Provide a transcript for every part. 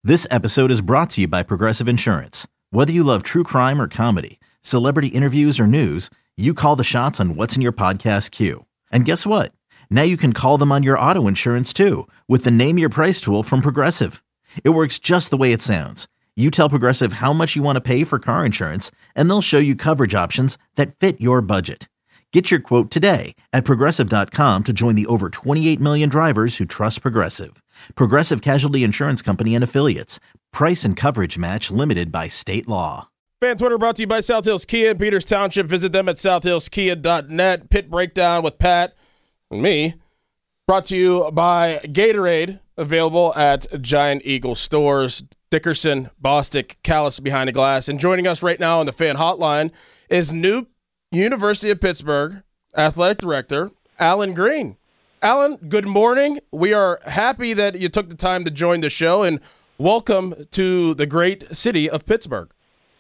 This episode is brought to you by Progressive Insurance. Whether you love true crime or comedy, celebrity interviews or news, you call the shots on what's in your podcast queue. And guess what? Now you can call them on your auto insurance too with the Name Your Price tool from Progressive. It works just the way it sounds. You tell Progressive how much you want to pay for car insurance, and they'll show you coverage options that fit your budget. Get your quote today at Progressive.com to join the over 28 million drivers who trust Progressive. Progressive Casualty Insurance Company and Affiliates. Price and coverage match limited by state law. Fan Twitter brought to you by South Hills Kia in Peters Township. Visit them at southhillskia.net. Pit Breakdown with Pat and me. Brought to you by Gatorade. Available at Giant Eagle stores. Dickerson, Bostic, Callis behind the glass. And joining us right now on the Fan Hotline is new University of Pittsburgh Athletic Director Allen Greene. Allen, good morning. We are happy that you took the time to join the show, and welcome to the great city of Pittsburgh.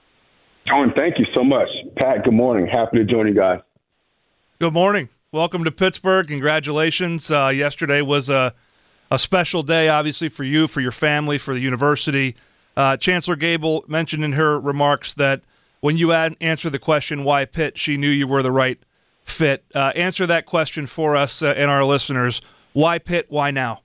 Owen, thank you so much. Pat, good morning. Happy to join you guys. Good morning. Welcome to Pittsburgh. Congratulations. Yesterday was a special day, obviously, for you, for your family, for the university. Chancellor Gabel mentioned in her remarks that when you answered the question, why Pitt, she knew you were the right fit. Answer that question for us and our listeners. Why Pitt? Why now?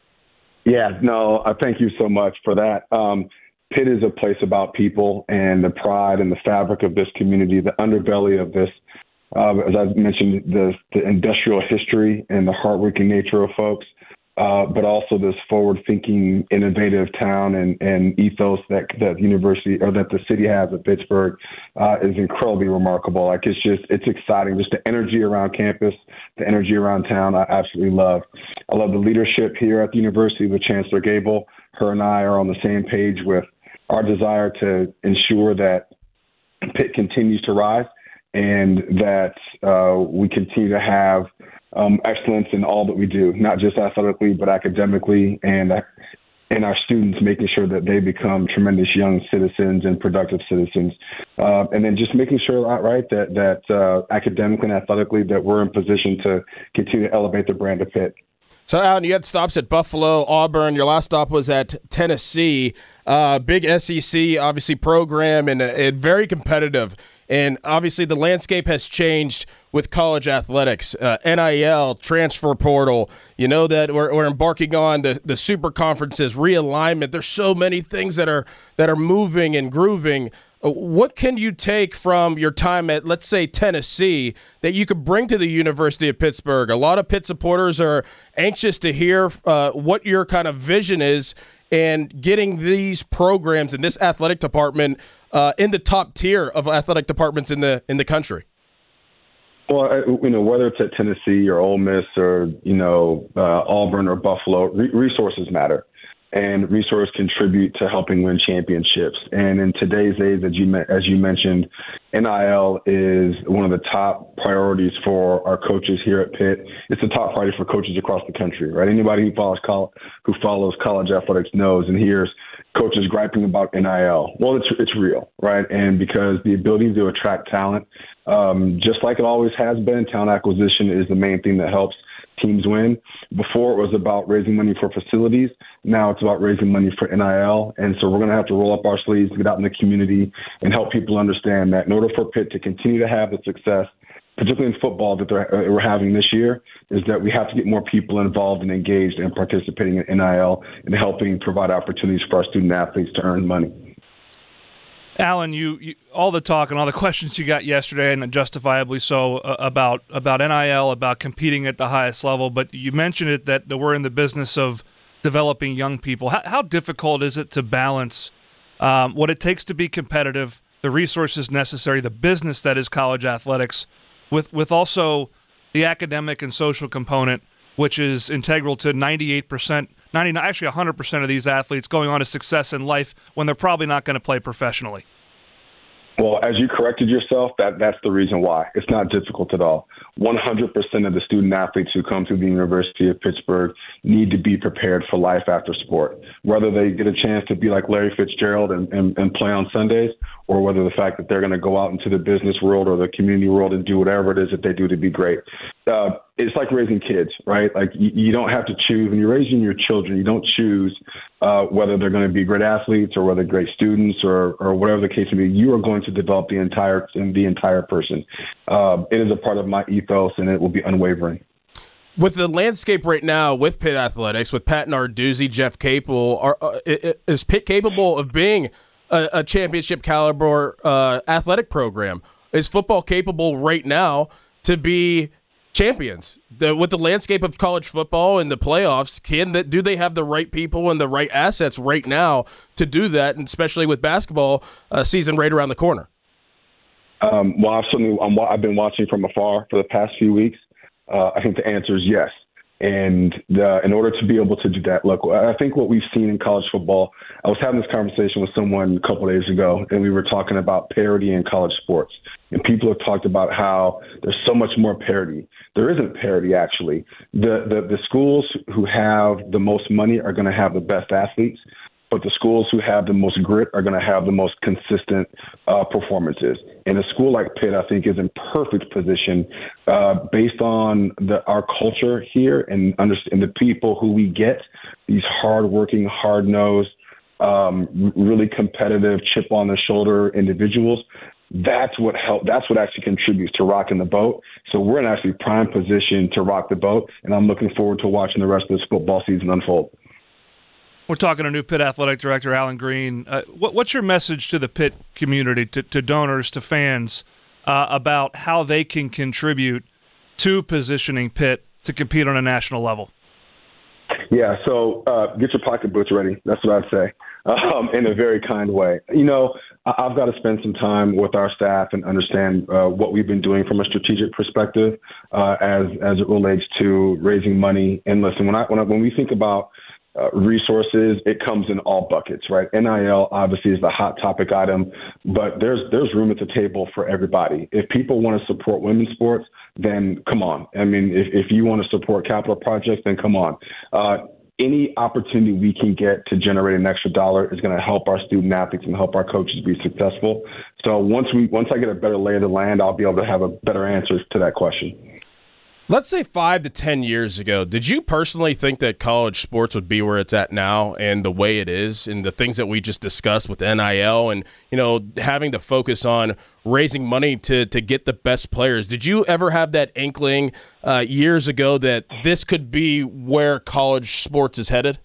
Yeah, no, thank you so much for that. Pitt is a place about people and the pride and the fabric of this community, the underbelly of this. As I mentioned, the industrial history and the hardworking nature of folks, but also this forward-thinking, innovative town and ethos that the university or that the city has at Pittsburgh is incredibly remarkable. Like it's exciting. Just the energy around campus, the energy around town, I absolutely love. I love the leadership here at the university with Chancellor Gabel. Her and I are on the same page with our desire to ensure that Pitt continues to rise and that we continue to have excellence in all that we do, not just athletically, but academically, and our students making sure that they become tremendous young citizens and productive citizens. And then just making sure, right, that academically and athletically that we're in position to continue to elevate the brand of Pitt. So, Alan, you had stops at Buffalo, Auburn. Your last stop was at Tennessee. Big SEC, obviously, program and very competitive. And obviously, the landscape has changed with college athletics, NIL, transfer portal. You know that we're embarking on the super conferences, realignment. There's so many things that are moving and grooving. What can you take from your time at, let's say, Tennessee that you could bring to the University of Pittsburgh? A lot of Pitt supporters are anxious to hear what your kind of vision is and getting these programs in this athletic department in the top tier of athletic departments in the country. Well, whether it's at Tennessee or Ole Miss or, Auburn or Buffalo, resources matter. And resources contribute to helping win championships. And in today's age, as you mentioned, NIL is one of the top priorities for our coaches here at Pitt. It's the top priority for coaches across the country, right? Anybody who follows college athletics knows and hears coaches griping about NIL. Well, it's real, right? And because the ability to attract talent, just like it always has been, talent acquisition is the main thing that helps teams win. Before it was about raising money for facilities. Now it's about raising money for NIL. And so we're going to have to roll up our sleeves, get out in the community, and help people understand that in order for Pitt to continue to have the success, particularly in football that we're having this year, is that we have to get more people involved and engaged and participating in NIL and helping provide opportunities for our student athletes to earn money. Allen, you all the talk and all the questions you got yesterday, and justifiably so, about NIL, about competing at the highest level, but you mentioned it that we're in the business of developing young people. How difficult is it to balance what it takes to be competitive, the resources necessary, the business that is college athletics, with also the academic and social component, which is integral to 98%, 99, actually 100% of these athletes going on to success in life when they're probably not going to play professionally? Well, as you corrected yourself, that's the reason why. It's not difficult at all. 100% of the student athletes who come to the University of Pittsburgh need to be prepared for life after sport, whether they get a chance to be like Larry Fitzgerald and play on Sundays, or whether the fact that they're going to go out into the business world or the community world and do whatever it is that they do to be great. it's like raising kids, right? Like you don't have to choose when you're raising your children. You don't choose whether they're going to be great athletes or whether great students or whatever the case may be. You are going to develop the entire person. It is a part of my ethos, and it will be unwavering. With the landscape right now with Pitt Athletics, with Pat Narduzzi, Jeff Capel, is Pitt capable of being a championship caliber athletic program? Is football capable right now to be champions? With the landscape of college football and the playoffs, do they have the right people and the right assets right now to do that, and especially with basketball season right around the corner? Well, I've been watching from afar for the past few weeks. I think the answer is yes. And in order to be able to do that, look, I think what we've seen in college football, I was having this conversation with someone a couple of days ago, and we were talking about parity in college sports. And people have talked about how there's so much more parity. There isn't parity, actually. The schools who have the most money are going to have the best athletes, but the schools who have the most grit are going to have the most consistent performances. And a school like Pitt, I think, is in perfect position based on our culture here and the people who we get, these hardworking, hard-nosed, really competitive, chip-on-the-shoulder individuals. That's what actually contributes to rocking the boat. So we're in actually prime position to rock the boat, and I'm looking forward to watching the rest of this football season unfold. We're talking to new Pitt Athletic Director Allen Greene. What's your message to the Pitt community, to donors, to fans, about how they can contribute to positioning Pitt to compete on a national level? Yeah, so get your pocketbooks ready. That's what I'd say, in a very kind way. You know, I've got to spend some time with our staff and understand what we've been doing from a strategic perspective as it relates to raising money. And listen, when we think about resources, it comes in all buckets, right? NIL obviously is the hot topic item, but there's room at the table for everybody. If people want to support women's sports, then come on. I mean, if you want to support capital projects, then come on. Any opportunity we can get to generate an extra dollar is going to help our student athletes and help our coaches be successful. So once I get a better lay of the land, I'll be able to have a better answer to that question. Let's say 5 to 10 years ago, did you personally think that college sports would be where it's at now and the way it is and the things that we just discussed with NIL and, you know, having to focus on raising money to get the best players? Did you ever have that inkling years ago that this could be where college sports is headed?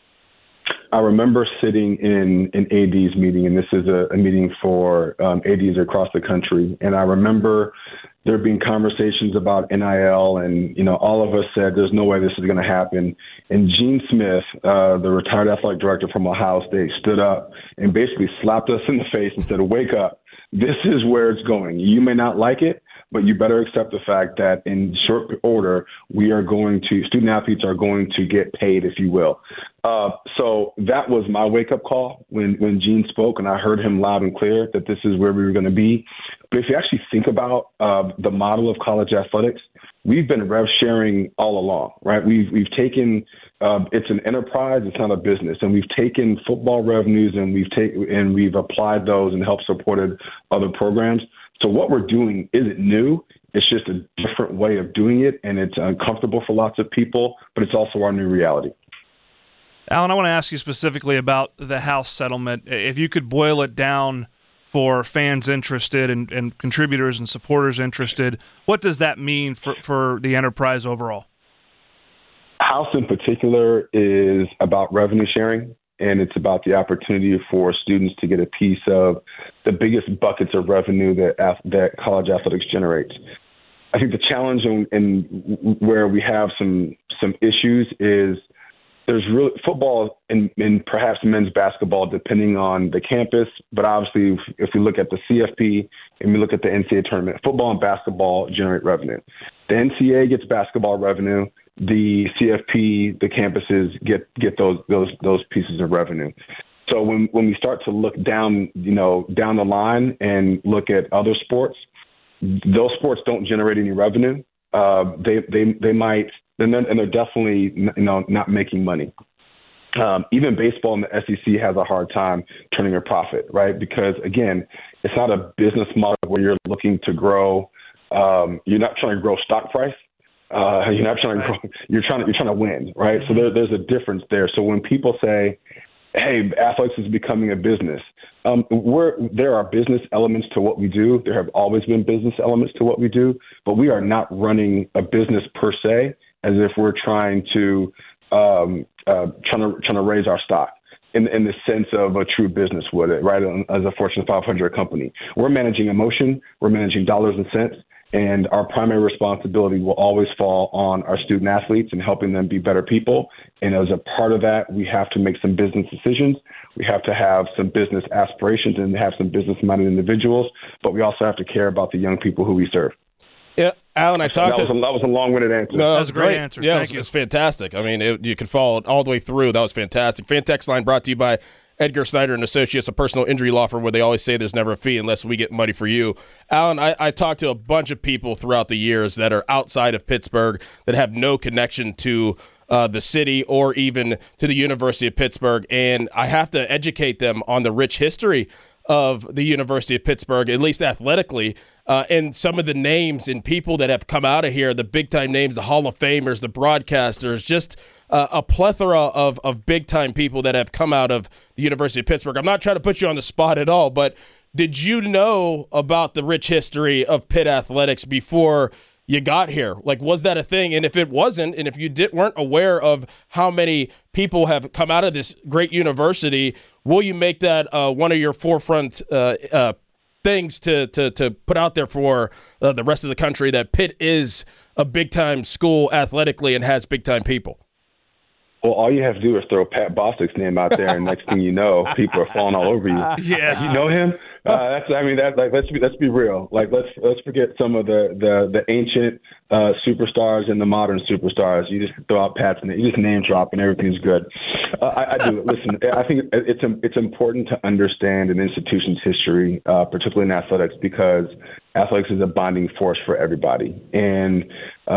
I remember sitting in an AD's meeting, and this is a meeting for ADs across the country, and I remember there being conversations about NIL, and, you know, all of us said there's no way this is going to happen. And Gene Smith, the retired athletic director from Ohio State, stood up and basically slapped us in the face and said, wake up. This is where it's going. You may not like it, but you better accept the fact that in short order, student athletes are going to get paid, if you will. So that was my wake-up call when Gene spoke, and I heard him loud and clear that this is where we were going to be. But if you actually think about the model of college athletics, we've been rev sharing all along, right? We've taken it's an enterprise, it's not a business, and we've taken football revenues and we've applied those and helped supported other programs. So what we're doing isn't new. It's just a different way of doing it, and it's uncomfortable for lots of people, but it's also our new reality. Allen, I want to ask you specifically about the House settlement. If you could boil it down for fans interested and contributors and supporters interested, what does that mean for the enterprise overall? House in particular is about revenue sharing, and it's about the opportunity for students to get a piece of the biggest buckets of revenue that college athletics generates. I think the challenge and where we have some issues is there's really football and perhaps men's basketball, depending on the campus. But obviously, if we look at the CFP and we look at the NCAA tournament, football and basketball generate revenue. The NCAA gets basketball revenue. The CFP, the campuses get those pieces of revenue. So when we start to look down the line and look at other sports, those sports don't generate any revenue. They might. And they're definitely not making money. Even baseball in the SEC has a hard time turning a profit, right? Because, again, it's not a business model where you're looking to grow. You're not trying to grow stock price. You're not trying to you're trying to win, right? So there's a difference there. So when people say, "Hey, athletics is becoming a business," there are business elements to what we do. There have always been business elements to what we do, but we are not running a business per se as if we're trying to raise our stock in the sense of a true business would, right? As a Fortune 500 company, we're managing emotion, we're managing dollars and cents. And our primary responsibility will always fall on our student athletes and helping them be better people. And as a part of that, we have to make some business decisions. We have to have some business aspirations and have some business-minded individuals. But we also have to care about the young people who we serve. Yeah, Alan, that was a long-winded answer. No, that was a great answer. Yeah, Thank you. It's fantastic. I mean, you could follow it all the way through. That was fantastic. Fan Text Line brought to you by Edgar Snyder and Associates, a personal injury law firm where they always say there's never a fee unless we get money for you. Alan, I talked to a bunch of people throughout the years that are outside of Pittsburgh that have no connection to the city or even to the University of Pittsburgh, and I have to educate them on the rich history of the University of Pittsburgh, at least athletically, and some of the names and people that have come out of here, the big-time names, the Hall of Famers, the broadcasters, just a plethora of big-time people that have come out of the University of Pittsburgh. I'm not trying to put you on the spot at all, but did you know about the rich history of Pitt athletics before you got here? Like, was that a thing? And if it wasn't, and if you weren't aware of how many people have come out of this great university, will you make that one of your forefront things to put out there for the rest of the country, that Pitt is a big-time school athletically and has big-time people? Well, all you have to do is throw Pat Bostic's name out there, and next thing you know, people are falling all over you. Yeah, you know him. Let's be real. Like, let's forget some of the ancient superstars and the modern superstars. You just throw out Pat's name, you just name drop, and everything's good. I do. Listen, I think it's important to understand an institution's history, particularly in athletics, because athletics is a bonding force for everybody, and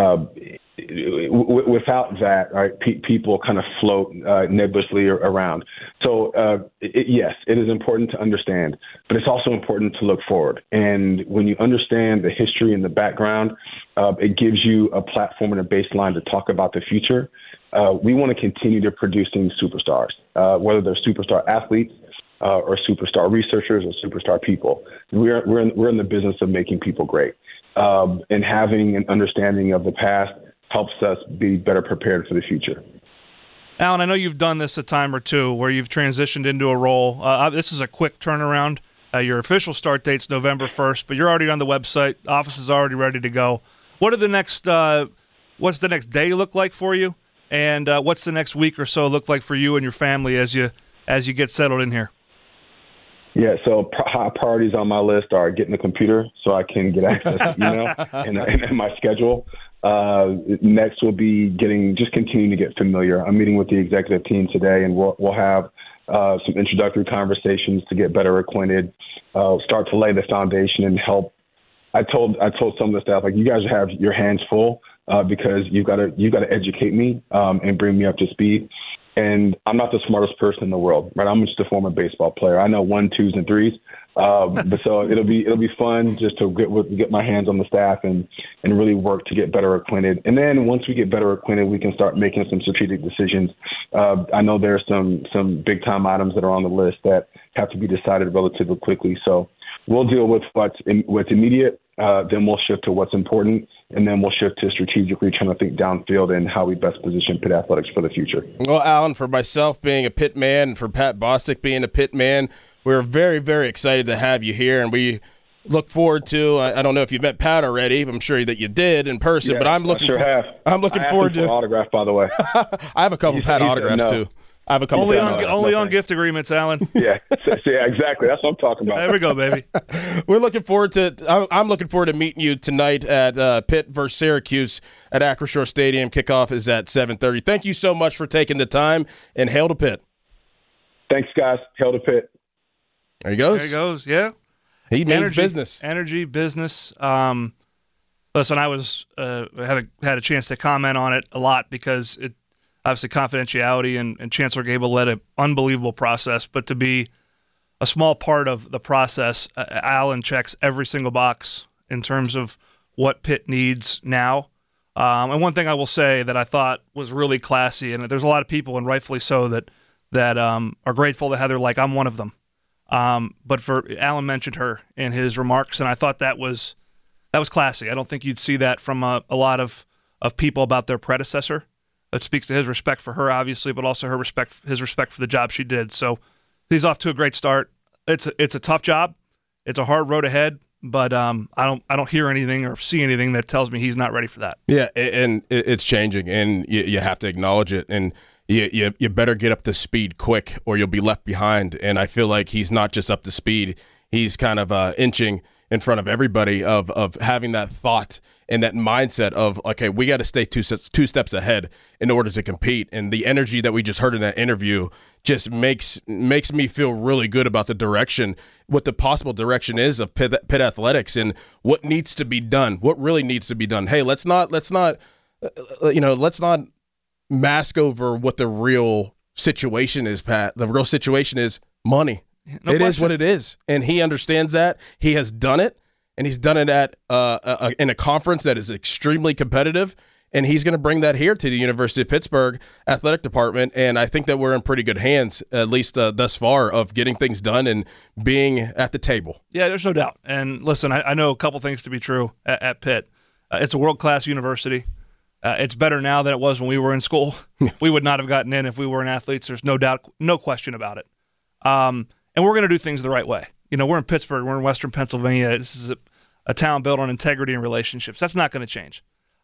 without that, right, people kind of float nebulously around. So, yes, it is important to understand, but it's also important to look forward. And when you understand the history and the background, it gives you a platform and a baseline to talk about the future. We want to continue to producing superstars, whether they're superstar athletes or superstar researchers or superstar people. We're in the business of making people great, and having an understanding of the past helps us be better prepared for the future. Alan, I know you've done this a time or two where you've transitioned into a role. This is a quick turnaround. Your official start date's November 1st, but you're already on the website. Office is already ready to go. What are the next? What's the next day look like for you? And what's the next week or so look like for you and your family as you get settled in here? Yeah, so high priorities on my list are getting a computer so I can get access to email and my schedule. Next will be continuing to get familiar. I'm meeting with the executive team today, and we'll have some introductory conversations to get better acquainted, start to lay the foundation and help. I told some of the staff, like, you guys have your hands full because you've got to educate me and bring me up to speed. And I'm not the smartest person in the world, right? I'm just a former baseball player. I know 1, 2s, and 3s. But so it'll be fun just to get my hands on the staff and really work to get better acquainted. And then once we get better acquainted, we can start making some strategic decisions. I know there are some big time items that are on the list that have to be decided relatively quickly. So we'll deal with what's immediate. Then we'll shift to what's important, and then we'll shift to strategically trying to think downfield and how we best position Pitt athletics for the future. Well, Alan, for myself being a Pitt man, and for Pat Bostic being a Pitt man, we're very, very excited to have you here, and we look forward to. I don't know if you met Pat already. I'm sure that you did in person, yeah, but I'm looking. I'm looking forward to an autograph. By the way, I have a couple Pat autographs too. I have a couple. Only on gift agreements, Alan. Yeah, exactly. That's what I'm talking about. There we go, baby. We're looking forward to. I'm looking forward to meeting you tonight at Pitt versus Syracuse at Acrisure Stadium. Kickoff is at 7:30. Thank you so much for taking the time, and hail to Pitt. Thanks, guys. Hail to Pitt. There he goes. There he goes. Yeah. He means business. Energy, business. Listen, I was had a chance to comment on it a lot because it. Obviously, confidentiality, and Chancellor Gable led an unbelievable process. But to be a small part of the process, Alan checks every single box in terms of what Pitt needs now. And one thing I will say that I thought was really classy, and there's a lot of people, and rightfully so, that are grateful to Heather. Like, I'm one of them. But Alan mentioned her in his remarks, and I thought that was classy. I don't think you'd see that from a lot of people about their predecessor. That speaks to his respect for her, obviously, but also his respect for the job she did. So he's off to a great start. It's a tough job. It's a hard road ahead. But I don't hear anything or see anything that tells me he's not ready for that. Yeah, and it's changing, and you have to acknowledge it, and you better get up to speed quick, or you'll be left behind. And I feel like he's not just up to speed; he's kind of inching in front of everybody of having that thought and that mindset of, okay, we got to stay two steps ahead in order to compete. And the energy that we just heard in that interview just makes me feel really good about the direction, what the possible direction is of Pitt Athletics and what needs to be done, what really needs to be done. Hey, let's not mask over what the real situation is, Pat. The real situation is money. No it question. Is what it is, and he understands that. He has done it, and he's done it at in a conference that is extremely competitive, and he's going to bring that here to the University of Pittsburgh athletic department, and I think that we're in pretty good hands, at least thus far, of getting things done and being at the table. Yeah, there's no doubt. And listen, I know a couple things to be true at Pitt. It's a world-class university. It's better now than it was when we were in school. We would not have gotten in if we weren't athletes. There's no doubt, no question about it. And we're going to do things the right way. We're in Pittsburgh. We're in Western Pennsylvania. This is a town built on integrity and relationships. That's not going to change.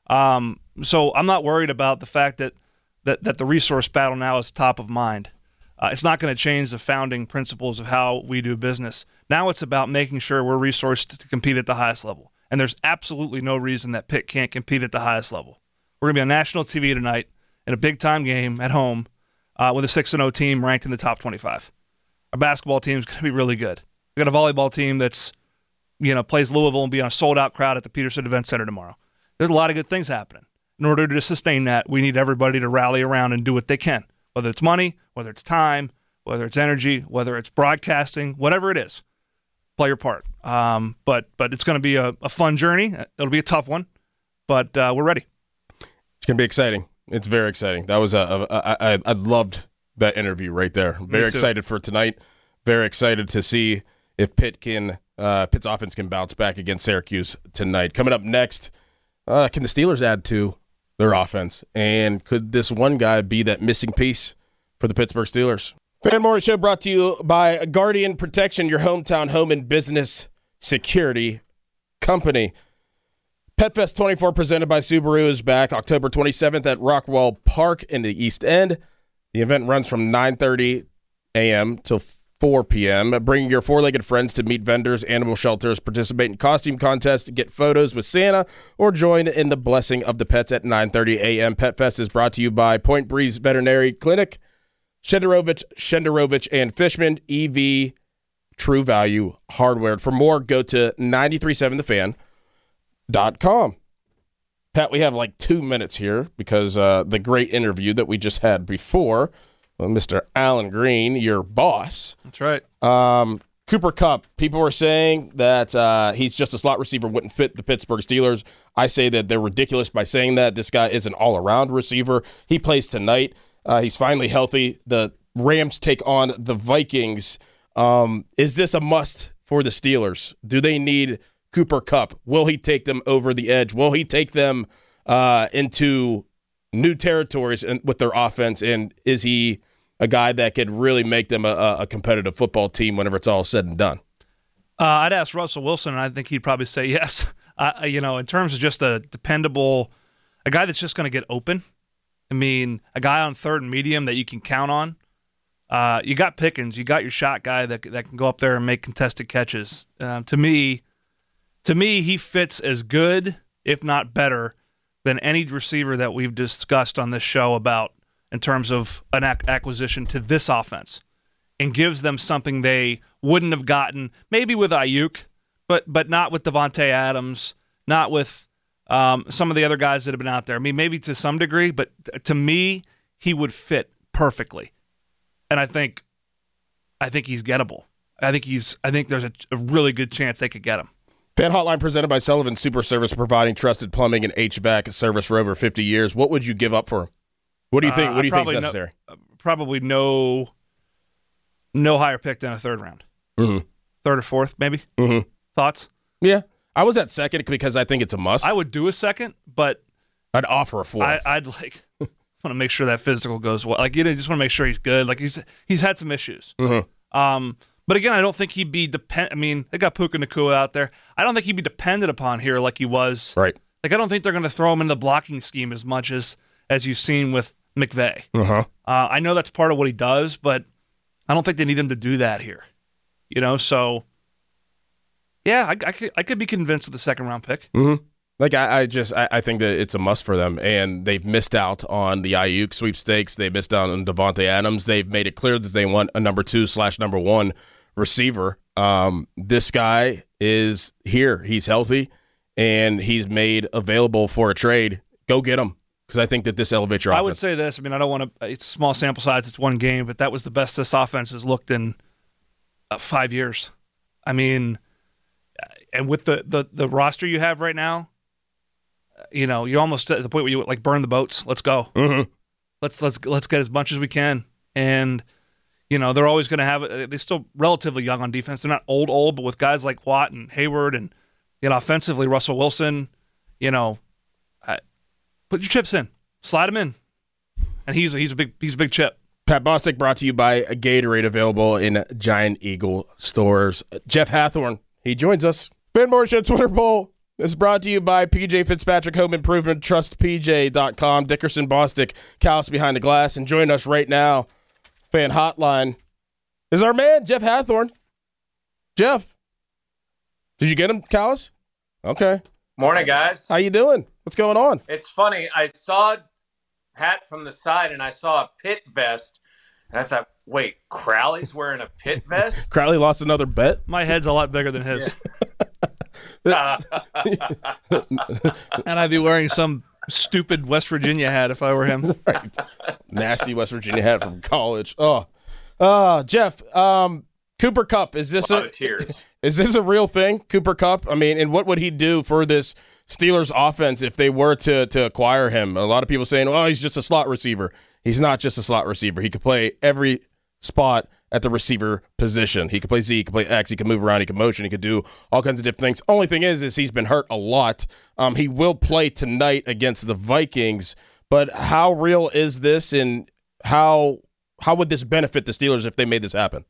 So I'm not worried about the fact that the resource battle now is top of mind. It's not going to change the founding principles of how we do business. Now it's about making sure we're resourced to compete at the highest level. And there's absolutely no reason that Pitt can't compete at the highest level. We're going to be on national TV tonight in a big-time game at home with a 6-0 team ranked in the top 25. Our basketball team is going to be really good. We got a volleyball team that's, plays Louisville and be on a sold-out crowd at the Peterson Event Center tomorrow. There's a lot of good things happening. In order to sustain that, we need everybody to rally around and do what they can, whether it's money, whether it's time, whether it's energy, whether it's broadcasting, whatever it is. Play your part. But it's going to be a fun journey. It'll be a tough one, but we're ready. It's going to be exciting. It's very exciting. That was I loved that interview right there. Very excited for tonight. Very excited to see if Pitt's offense can bounce back against Syracuse tonight. Coming up next, can the Steelers add to their offense? And could this one guy be that missing piece for the Pittsburgh Steelers? Fan Morning Show brought to you by Guardian Protection, your hometown home and business security company. PetFest 24 presented by Subaru is back October 27th at Rockwell Park in the East End. The event runs from 9:30 a.m. till 4 p.m. Bring your four-legged friends to meet vendors, animal shelters, participate in costume contests, get photos with Santa, or join in the blessing of the pets at 9:30 a.m. PetFest is brought to you by Point Breeze Veterinary Clinic, Shenderovich and Fishman, EV True Value Hardware. For more, go to 937thefan.com. Pat, we have like 2 minutes here because the great interview that we just had before with Mr. Alan Green, your boss. That's right. Cooper Kupp, people were saying that he's just a slot receiver, wouldn't fit the Pittsburgh Steelers. I say that they're ridiculous by saying that. This guy is an all-around receiver. He plays tonight. He's finally healthy. The Rams take on the Vikings. Is this a must for the Steelers? Do they need Cooper Kupp? Will he take them over the edge? Will he take them into new territories with their offense? And is he a guy that could really make them a competitive football team whenever it's all said and done? I'd ask Russell Wilson, and I think he'd probably say yes. In terms of just a dependable, a guy that's just going to get open. I mean, a guy on third and medium that you can count on. You got Pickens. You got your shot guy that can go up there and make contested catches. To me, he fits as good, if not better, than any receiver that we've discussed on this show about in terms of an acquisition to this offense, and gives them something they wouldn't have gotten maybe with Ayuk, but not with Devontae Adams, not with some of the other guys that have been out there. I mean, maybe to some degree, but to me, he would fit perfectly. And I think he's gettable. I think there's a really good chance they could get him. Fan Hotline presented by Sullivan Super Service, providing trusted plumbing and HVAC service for over 50 years. What would you give up for him? What do you think? What do you think is necessary? Probably no higher pick than a third round. Mm-hmm. Third or fourth, maybe. Mm-hmm. Thoughts? Yeah, I was at second because I think it's a must. I would do a second, but I'd offer a fourth. I'd want to make sure that physical goes well. Like, you just want to make sure he's good. Like, he's had some issues. Mm-hmm. But again, I don't think he'd be dependent. I mean, they got Puka Nacua out there. I don't think he'd be dependent upon here like he was. Right. Like, I don't think they're going to throw him in the blocking scheme as much as you've seen with McVay. Uh-huh. I know that's part of what he does, but I don't think they need him to do that here. So yeah, I could be convinced with the second round pick. Mm-hmm. Like I think that it's a must for them, and they've missed out on the Ayuk sweepstakes. They missed out on Devontae Adams. They've made it clear that they want a number 2/number 1 receiver. This guy is here. He's healthy, and he's made available for a trade. Go get him, because I think that this elevates your offense. I would say this. I mean, I don't want to. It's a small sample size. It's one game, but that was the best this offense has looked in 5 years. I mean, and with the roster you have right now, you're almost at the point where you like burn the boats. Let's go. Mm-hmm. Let's get as much as we can. And they're always going to have. They're still relatively young on defense. They're not old, but with guys like Watt and Hayward, and offensively Russell Wilson, put your chips in, slide him in, and he's a big chip. Pat Bostic brought to you by Gatorade, available in Giant Eagle stores. Jeff Hathorn, he joins us. Van Moore Show Twitter poll is brought to you by PJ Fitzpatrick Home Improvement, TrustPJ.com. Dickerson, Bostic, Callis behind the glass. And join us right now, Fan Hotline, is our man, Jeff Hathorn. Jeff, did you get him, Callis? Okay. Morning, guys. How you doing? What's going on? It's funny. I saw Pat from the side, and I saw a pit vest, and I thought, wait, Crowley's wearing a pit vest? Crowley lost another bet? My head's a lot bigger than his. And I'd be wearing some stupid West Virginia hat if I were him. Right. Nasty West Virginia hat from college. Jeff, Cooper Kupp, is this a real thing? Cooper Kupp? I mean, and what would he do for this Steelers offense if they were to acquire him? A lot of people saying, "Oh, he's just a slot receiver." He's not just a slot receiver. He could play every spot at the receiver position. He could play Z, he could play X, he could move around, he could motion, he could do all kinds of different things. Only thing is he's been hurt a lot. He will play tonight against the Vikings, but how real is this, and how would this benefit the Steelers if they made this happen?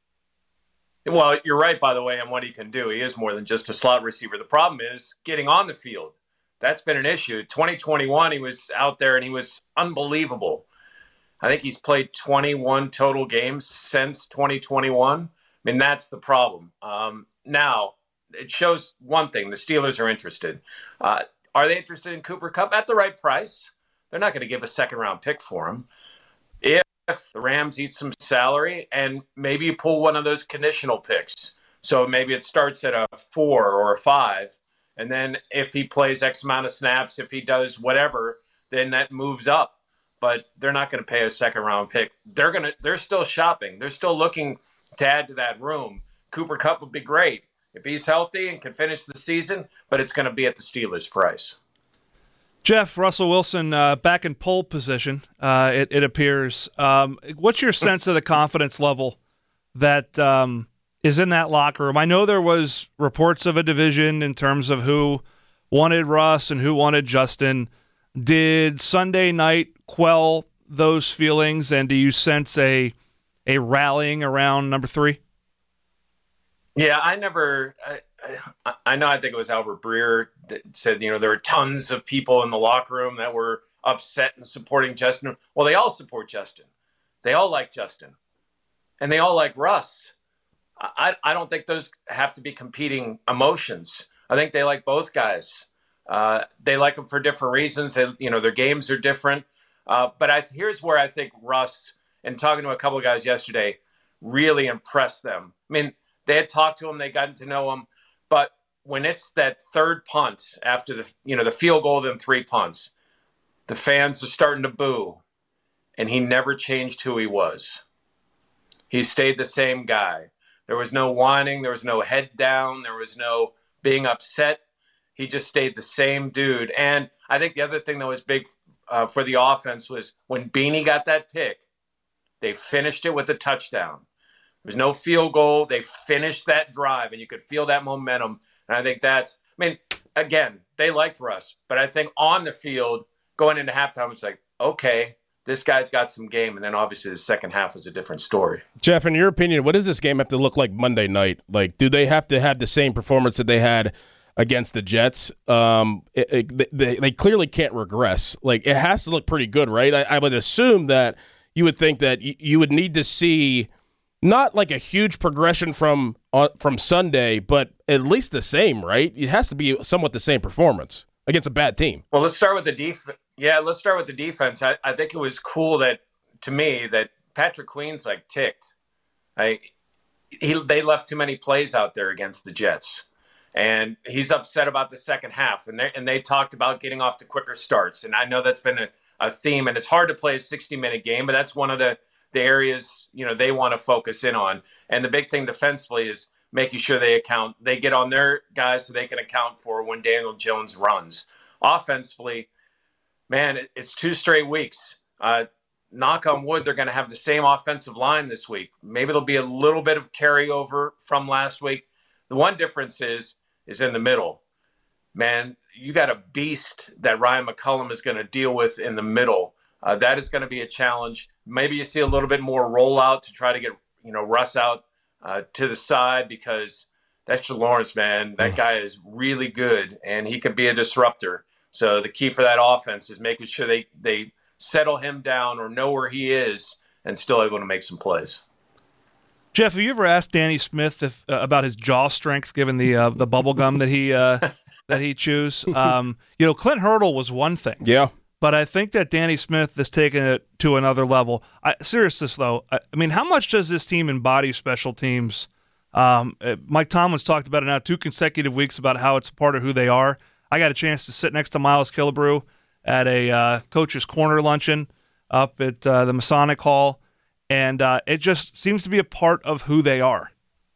Well, you're right, by the way, on what he can do. He is more than just a slot receiver. The problem is getting on the field. That's been an issue. 2021, he was out there, and he was unbelievable. I think he's played 21 total games since 2021. I mean, that's the problem. Now, it shows one thing. The Steelers are interested. Are they interested in Cooper Kupp? At the right price. They're not going to give a second-round pick for him. If the Rams eat some salary, and maybe you pull one of those conditional picks. So maybe it starts at a 4 or a 5, and then if he plays X amount of snaps, if he does whatever, then that moves up. But they're not going to pay a second-round pick. They're still shopping. They're still looking to add to that room. Cooper Kupp would be great if he's healthy and can finish the season, but it's going to be at the Steelers' price. Jeff, Russell Wilson back in pole position, it appears. What's your sense of the confidence level that is in that locker room? I know there was reports of a division in terms of who wanted Russ and who wanted Justin. Did Sunday night quell those feelings, and do you sense a rallying around number 3? Yeah, I think it was Albert Breer that said, there were tons of people in the locker room that were upset and supporting Justin. Well, they all support Justin. They all like Justin. And they all like Russ. I don't think those have to be competing emotions. I think they like both guys. They like them for different reasons. Their games are different. But here's where I think Russ, and talking to a couple of guys yesterday, really impressed them. I mean, they had talked to him, they gotten to know him, but when it's that third punt after the field goal, then 3 punts, the fans are starting to boo, and he never changed who he was. He stayed the same guy. There was no whining, there was no head down, there was no being upset. He just stayed the same dude. And I think the other thing that was big for the offense was when Beanie got that pick, they finished it with a touchdown. There was no field goal. They finished that drive, and you could feel that momentum. And I think again, they liked Russ. But I think on the field, going into halftime, it's like, okay, this guy's got some game. And then obviously the second half was a different story. Jeff, in your opinion, what does this game have to look like Monday night? Like, do they have to have the same performance that they had against the Jets? They clearly can't regress. Like, it has to look pretty good, right? I would assume that you would think that you would need to see not like a huge progression from Sunday, but at least the same, right? It has to be somewhat the same performance against a bad team. Well, let's start with the defense. Yeah, let's start with the defense. I think it was cool that Patrick Queen's like ticked. They left too many plays out there against the Jets. And he's upset about the second half. And they talked about getting off to quicker starts. And I know that's been a theme. And it's hard to play a 60-minute game, but that's one of the areas they want to focus in on. And the big thing defensively is making sure they get on their guys so they can account for when Daniel Jones runs. Offensively, man, it's 2 straight weeks. Knock on wood, they're going to have the same offensive line this week. Maybe there'll be a little bit of carryover from last week. The one difference is in the middle. Man, you got a beast that Ryan McCollum is going to deal with in the middle. That is going to be a challenge. Maybe you see a little bit more rollout to try to get Russ out to the side, because Dexter Lawrence, man, that guy is really good, and he could be a disruptor. So the key for that offense is making sure they settle him down or know where he is and still able to make some plays. Jeff, have you ever asked Danny Smith about his jaw strength, given the bubble gum that he chews? Clint Hurdle was one thing. Yeah. But I think that Danny Smith has taken it to another level. Seriously, though, I mean, how much does this team embody special teams? Mike Tomlin's talked about it now 2 consecutive weeks about how it's a part of who they are. I got a chance to sit next to Miles Killebrew at a Coach's Corner luncheon up at the Masonic Hall, and it just seems to be a part of who they are.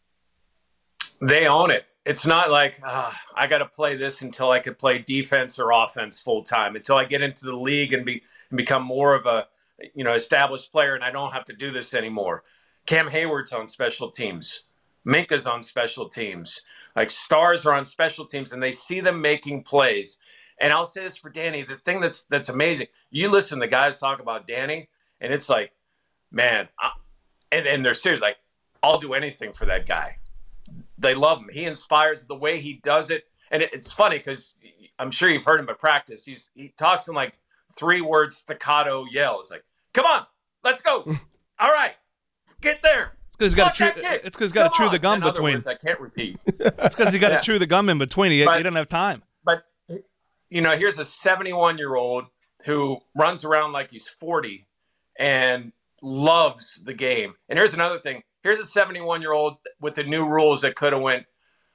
They own it. It's not like I got to play this until I could play defense or offense full time, until I get into the league and become more of a established player, and I don't have to do this anymore. Cam Hayward's on special teams. Minka's on special teams. Like, stars are on special teams, and they see them making plays. And I'll say this for Danny, the thing that's amazing, you listen to guys talk about Danny, and it's like, man, and they're serious, like, I'll do anything for that guy. They love him. He inspires the way he does it. And it's funny because I'm sure you've heard him at practice. He talks in like 3-word staccato yells, like, come on, let's go. All right, get there. It's because he's got to chew the gum in between. Words, I can't repeat. It's because he got to chew the gum in between. He doesn't have time. But, here's a 71-year-old who runs around like he's 40 and loves the game. And here's another thing. Here's a 71-year-old with the new rules that could have went,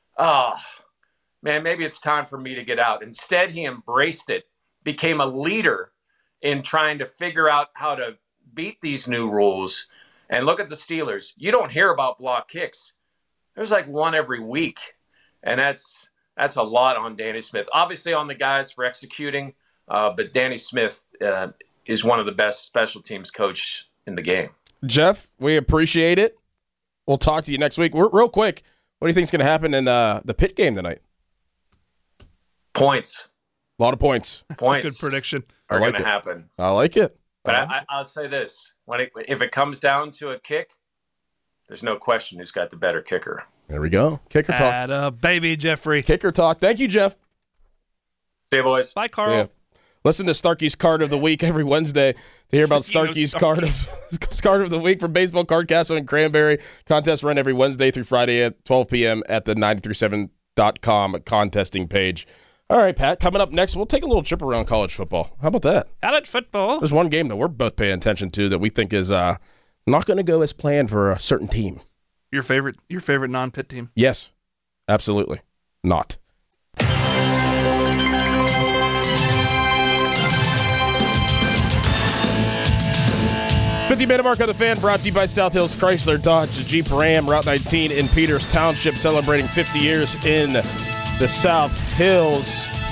man, maybe it's time for me to get out. Instead, he embraced it, became a leader in trying to figure out how to beat these new rules. And look at the Steelers. You don't hear about block kicks. There's like one every week. And that's a lot on Danny Smith. Obviously on the guys for executing, but Danny Smith is one of the best special teams coach in the game. Jeff, we appreciate it. We'll talk to you next week. Real quick, what do you think is going to happen in the Pitt game tonight? Points. A lot of points. Points. Good prediction. Are going to happen. I like it. But I'll say this. If it comes down to a kick, there's no question who's got the better kicker. There we go. Kicker talk. Baby, Jeffrey. Kicker talk. Thank you, Jeff. See you, boys. Bye, Carl. Yeah. Listen to Starkey's Card of the Week every Wednesday to hear about Starkey's Card of the Week from Baseball Card Castle and Cranberry. Contests run every Wednesday through Friday at 12 p.m. at the 937.com contesting page. All right, Pat, coming up next, we'll take a little trip around college football. How about that? College football. There's one game that we're both paying attention to that we think is not going to go as planned for a certain team. Your favorite non-Pitt team? Yes, absolutely. Not. 50-minute mark on the Fan, brought to you by South Hills Chrysler, Dodge, Jeep, Ram, Route 19 in Peters Township, celebrating 50 years in the South Hills.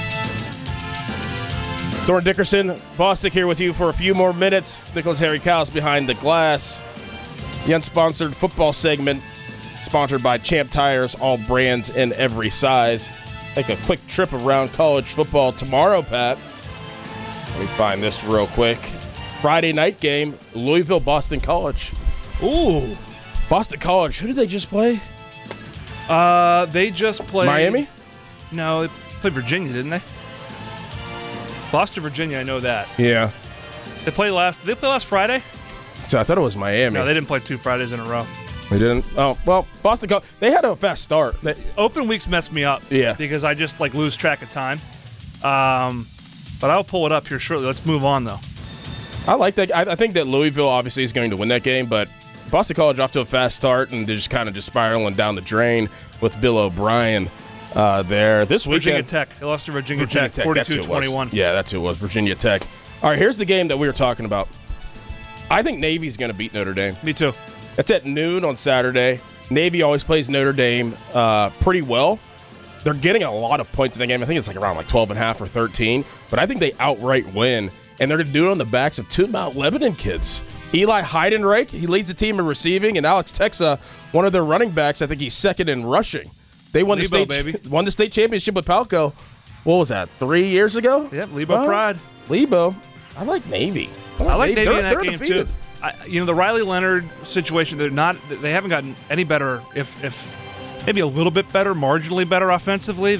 Thorne Dickerson, Bostic here with you for a few more minutes. Nicholas Harry Cowles behind the glass. The unsponsored football segment, sponsored by Champ Tires, all brands and every size. Take a quick trip around college football tomorrow, Pat. Let me find this real quick. Friday night game, Louisville, Boston College. Ooh. Boston College, who did they just play? They just played... Miami? No, they played Virginia, didn't they? Boston, Virginia, I know that. Yeah. Did they play last Friday? So I thought it was Miami. No, they didn't play 2 Fridays in a row. They didn't? Oh, well, Boston College, they had a fast start. Open weeks mess me up. Yeah. Because I just lose track of time. But I'll pull it up here shortly. Let's move on, though. I like that. I think that Louisville obviously is going to win that game, but Boston College off to a fast start, and they're just kind of just spiraling down the drain with Bill O'Brien there. This weekend, Virginia Tech. They lost to Virginia Tech 42-21. Yeah, that's who it was, Virginia Tech. All right, here's the game that we were talking about. I think Navy's going to beat Notre Dame. Me too. It's at noon on Saturday. Navy always plays Notre Dame pretty well. They're getting a lot of points in the game. I think it's around 12.5 or 13. But I think they outright win. And they're going to do it on the backs of 2 Mount Lebanon kids. Eli Heidenreich, he leads the team in receiving. And Alex Texa, one of their running backs, I think he's second in rushing. They won won the state championship with Palco. What was that, 3 years ago? Yep, Lebo Pride. Lebo. I like Navy. I like Navy in that game, defeated. too. The Riley Leonard situation, they haven't gotten any better, if maybe a little bit better, marginally better offensively.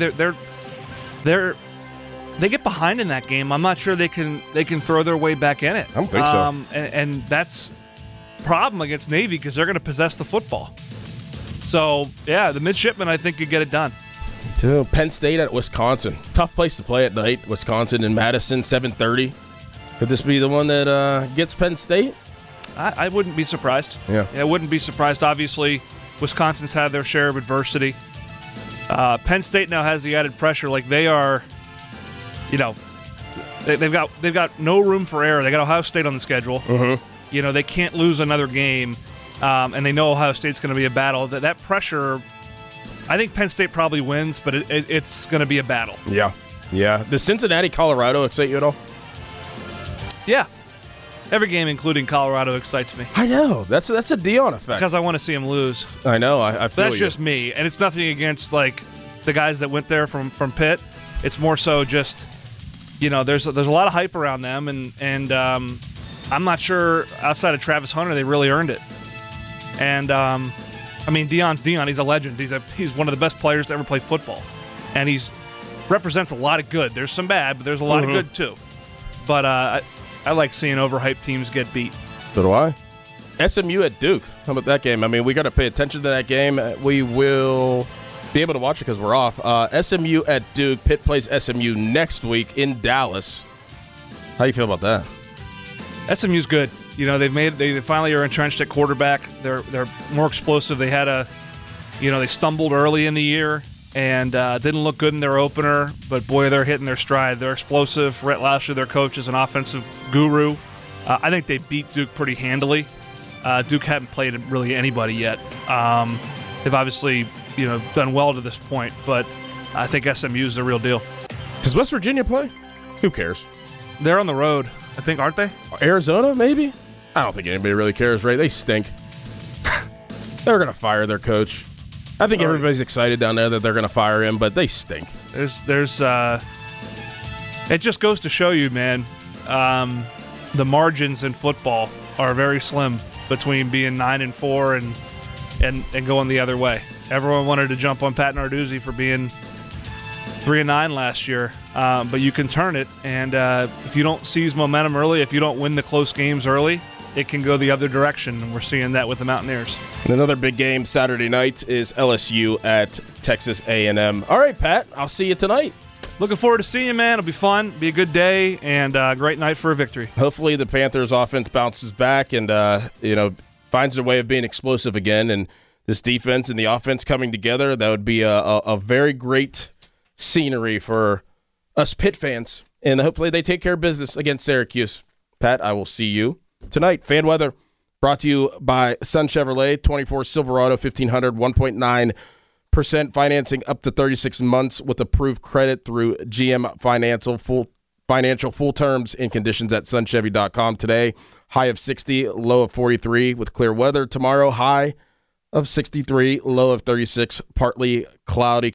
They get behind in that game. I'm not sure they can throw their way back in it. I don't think so. And that's a problem against Navy because they're going to possess the football. So, yeah, the midshipmen, I think, could get it done. Dude, Penn State at Wisconsin. Tough place to play at night. Wisconsin in Madison, 7:30. Could this be the one that gets Penn State? I wouldn't be surprised. Yeah, I wouldn't be surprised. Obviously, Wisconsin's had their share of adversity. Penn State now has the added pressure. They are, they've got no room for error. They got Ohio State on the schedule. Mm-hmm. They can't lose another game, and they know Ohio State's going to be a battle. That pressure, I think Penn State probably wins, but it's going to be a battle. Yeah. Does Cincinnati, Colorado excite you at all? Yeah. Every game, including Colorado, excites me. I know. That's a Dion effect. Because I want to see them lose. I know. I feel That's just me. And it's nothing against, the guys that went there from Pitt. It's more so just, there's a lot of hype around them. And I'm not sure, outside of Travis Hunter, they really earned it. And, Dion's Dion. He's a legend. He's one of the best players to ever play football. And he's represents a lot of good. There's some bad, but there's a lot of good, too. But I like seeing overhyped teams get beat. So do I. SMU at Duke. How about that game? We got to pay attention to that game. We will be able to watch it because we're off. SMU at Duke. Pitt plays SMU next week in Dallas. How do you feel about that? SMU's good. They finally are entrenched at quarterback. They're more explosive. They had they stumbled early in the year and didn't look good in their opener, but boy, they're hitting their stride. They're explosive. Rhett Lashley, their coach, is an offensive guru. I think they beat Duke pretty handily. Duke haven't played really anybody yet. They've obviously done well to this point, but I think SMU is the real deal. Does West Virginia play? Who cares? They're on the road, I think, aren't they? Arizona, maybe? I don't think anybody really cares, right? They stink. They're going to fire their coach. I think everybody's excited down there that they're going to fire him, but they stink. There's it just goes to show you, man, the margins in football are very slim between being 9-4 and going the other way. Everyone wanted to jump on Pat Narduzzi for being 3-9 last year, but you can turn it, and if you don't seize momentum early, if you don't win the close games early, it can go the other direction, and we're seeing that with the Mountaineers. And another big game Saturday night is LSU at Texas A&M. All right, Pat, I'll see you tonight. Looking forward to seeing you, man. It'll be fun, be a good day, and a great night for a victory. Hopefully the Panthers' offense bounces back and finds their way of being explosive again, and this defense and the offense coming together, that would be a very great scenery for us Pitt fans. And hopefully they take care of business against Syracuse. Pat, I will see you tonight. Fan weather brought to you by Sun Chevrolet, 24 Silverado, 1500, 1.9 financing up to 36 months with approved credit through GM Financial. Full terms and conditions at sunchevy.com today. High of 60, low of 43 with clear weather tomorrow. High of 63, low of 36, partly cloudy.